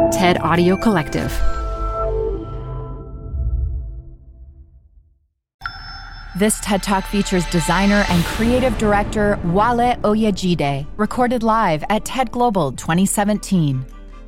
TED Audio Collective. This TED Talk features designer and creative director Wale Oyejide, recorded live at TED Global 2017.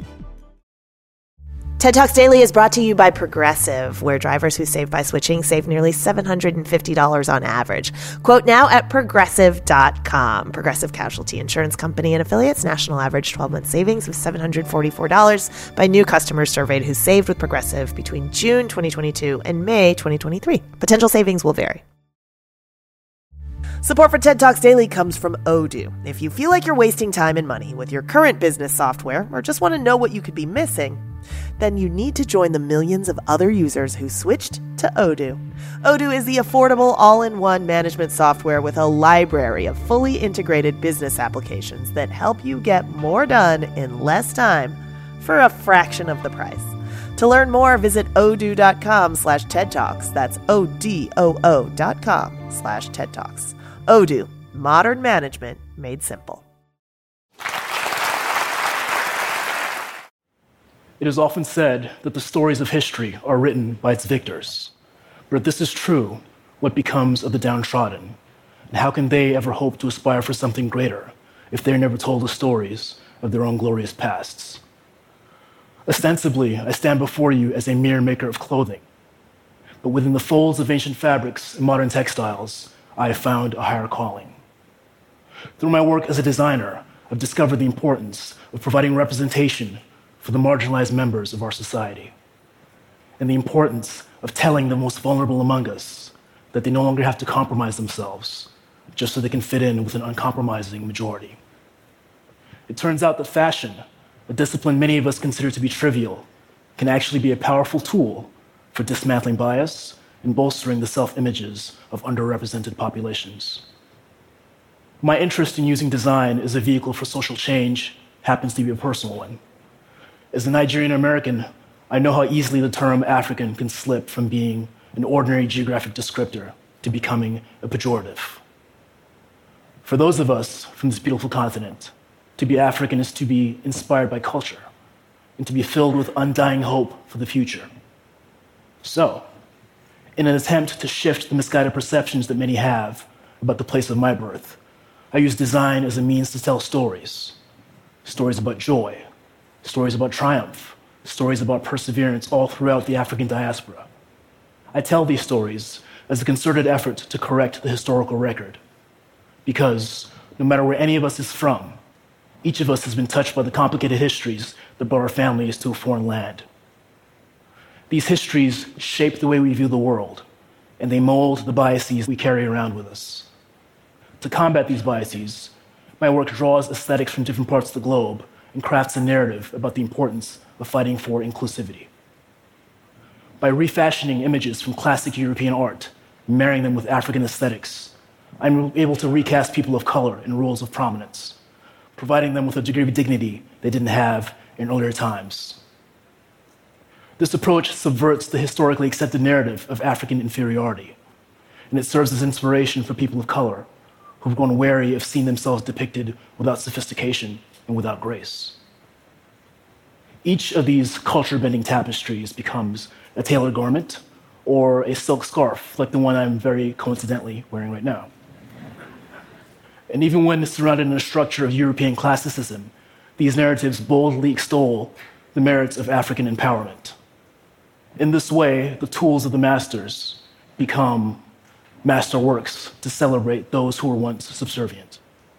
TED Talks Daily is brought to you by Progressive, where drivers who save by switching save nearly $750 on average. Quote now at Progressive.com. Progressive Casualty Insurance Company and affiliates. National average 12-month savings of $744 by new customers surveyed who saved with Progressive between June 2022 and May 2023. Potential savings will vary. Support for TED Talks Daily comes from Odoo. If you feel like you're wasting time and money with your current business software or just want to know what you could be missing, then you need to join the millions of other users who switched to Odoo. Odoo is the affordable all-in-one management software with a library of fully integrated business applications that help you get more done in less time for a fraction of the price. To learn more, visit odoo.com/TED Talks. That's ODOO.com/TED Talks. Odoo, modern management made simple. It is often said that the stories of history are written by its victors. But if this is true, what becomes of the downtrodden? And how can they ever hope to aspire for something greater if they're never told the stories of their own glorious pasts? Ostensibly, I stand before you as a mere maker of clothing. But within the folds of ancient fabrics and modern textiles, I have found a higher calling. Through my work as a designer, I've discovered the importance of providing representation for the marginalized members of our society, and the importance of telling the most vulnerable among us that they no longer have to compromise themselves just so they can fit in with an uncompromising majority. It turns out that fashion, a discipline many of us consider to be trivial, can actually be a powerful tool for dismantling bias and bolstering the self-images of underrepresented populations. My interest in using design as a vehicle for social change happens to be a personal one. As a Nigerian American, I know how easily the term African can slip from being an ordinary geographic descriptor to becoming a pejorative. For those of us from this beautiful continent, to be African is to be inspired by culture and to be filled with undying hope for the future. So, in an attempt to shift the misguided perceptions that many have about the place of my birth, I use design as a means to tell stories. Stories about joy, stories about triumph, stories about perseverance all throughout the African diaspora. I tell these stories as a concerted effort to correct the historical record. Because no matter where any of us is from, each of us has been touched by the complicated histories that brought our families to a foreign land. These histories shape the way we view the world, and they mold the biases we carry around with us. To combat these biases, my work draws aesthetics from different parts of the globe and crafts a narrative about the importance of fighting for inclusivity. By refashioning images from classic European art and marrying them with African aesthetics, I'm able to recast people of color in roles of prominence, providing them with a degree of dignity they didn't have in earlier times. This approach subverts the historically accepted narrative of African inferiority, and it serves as inspiration for people of color who've grown wary of seeing themselves depicted without sophistication and without grace. Each of these culture-bending tapestries becomes a tailored garment or a silk scarf, like the one I'm very coincidentally wearing right now. And even when surrounded in a structure of European classicism, these narratives boldly extol the merits of African empowerment. In this way, the tools of the masters become masterworks to celebrate those who were once subservient.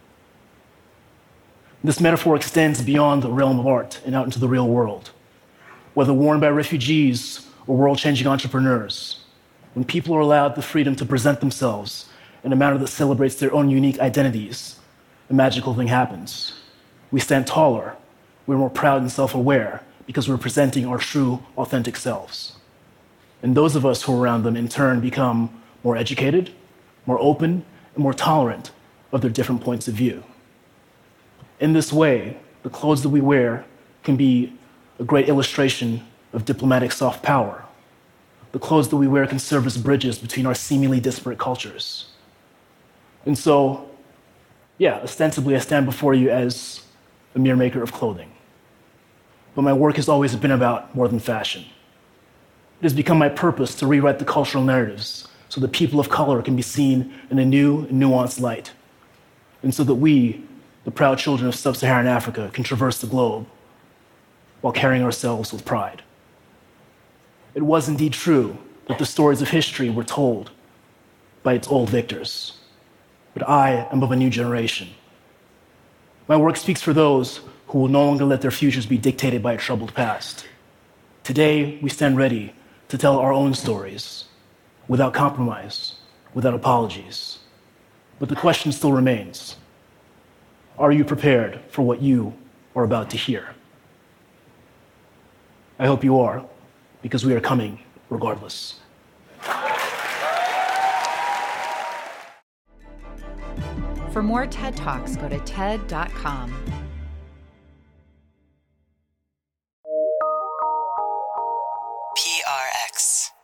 This metaphor extends beyond the realm of art and out into the real world. Whether worn by refugees or world-changing entrepreneurs, when people are allowed the freedom to present themselves in a manner that celebrates their own unique identities, a magical thing happens. We stand taller, we're more proud and self-aware because we're presenting our true, authentic selves. And those of us who are around them, in turn, become more educated, more open, and more tolerant of their different points of view. In this way, the clothes that we wear can be a great illustration of diplomatic soft power. The clothes that we wear can serve as bridges between our seemingly disparate cultures. And so, ostensibly I stand before you as a mere maker of clothing. but my work has always been about more than fashion. It has become my purpose to rewrite the cultural narratives so that people of color can be seen in a new and nuanced light, and so that we, the proud children of sub-Saharan Africa, can traverse the globe while carrying ourselves with pride. It was indeed true that the stories of history were told by its old victors, but I am of a new generation. My work speaks for those who will no longer let their futures be dictated by a troubled past. Today, we stand ready to tell our own stories, without compromise, without apologies. But the question still remains: are you prepared for what you are about to hear? I hope you are, because we are coming regardless. For more TED Talks, go to TED.com. PRX.